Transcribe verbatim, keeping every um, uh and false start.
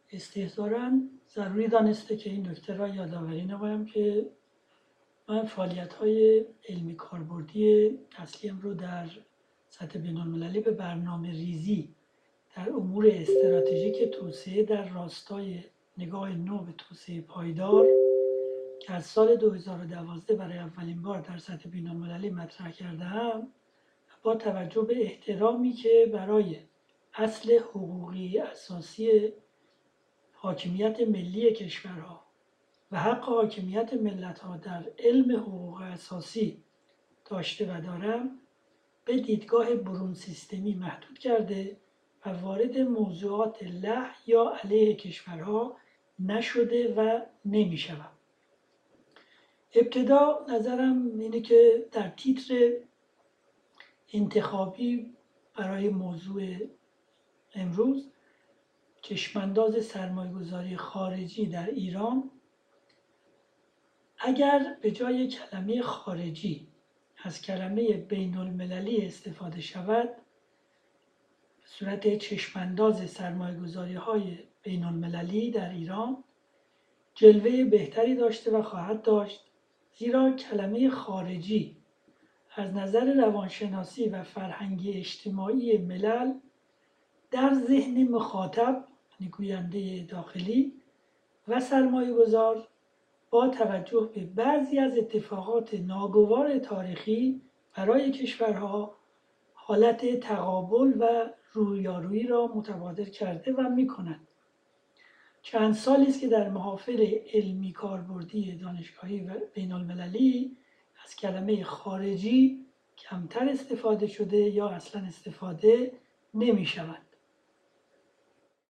استحضاراً ضروری دانسته که این نکته را یادآوری نمایم که من فعالیت‌های علمی کاربردی اصلیم رو در سطح بین‌المللی به برنامه ریزی در امور استراتژیک توسعه در راستای نگاه نو به توسعه پایدار که از سال دو هزار و دوازده برای اولین بار در سطح بین‌المللی مطرح کرده‌ام، با توجه به احترامی که برای اصل حقوقی اساسی حاکمیت ملی کشورها و حق حاکمیت ملت‌ها در علم حقوق اساسی داشته و دارم، به دیدگاه برون سیستمی محدود کرده و وارد موضوعات له یا علیه کشورها نشده و نمی‌شوم. ابتدا نظرم اینه که در تیتر انتخابی برای موضوع امروز، چشمانداز سرمایه‌گذاری خارجی در ایران، اگر به جای کلمه خارجی از کلمه بین المللی استفاده شود، به صورت چشمانداز سرمایه‌گذاری های بین المللی در ایران جلوه بهتری داشته و خواهد داشت، زیرا کلمه خارجی از نظر روانشناسی و فرهنگی اجتماعی ملل در ذهن مخاطب، یعنی گوینده داخلی و سرمایه‌گذار، با توجه به بعضی از اتفاقات ناگوار تاریخی برای کشورها حالت تقابل و رویارویی را متبادر کرده و می‌کند. چند سالی است که در محافل علمی کاربردی دانشگاهی و بین‌المللی از کلمه خارجی کمتر استفاده شده یا اصلا استفاده نمی‌شود.